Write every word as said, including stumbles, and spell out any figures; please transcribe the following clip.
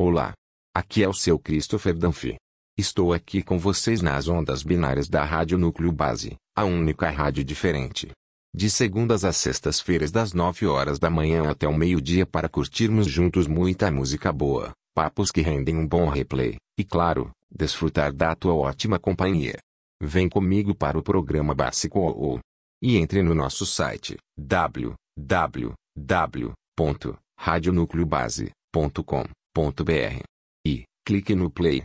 Olá. Aqui é o seu Christopher Dunphy. Estou aqui com vocês nas ondas binárias da Rádio Núcleo Base, a única rádio diferente. De segundas às sextas-feiras das nove horas da manhã até o meio-dia para curtirmos juntos muita música boa, papos que rendem um bom replay, e claro, desfrutar da tua ótima companhia. Vem comigo para o programa básico ou e entre no nosso site w w w ponto radio núcleo base ponto com ponto b r e clique no play.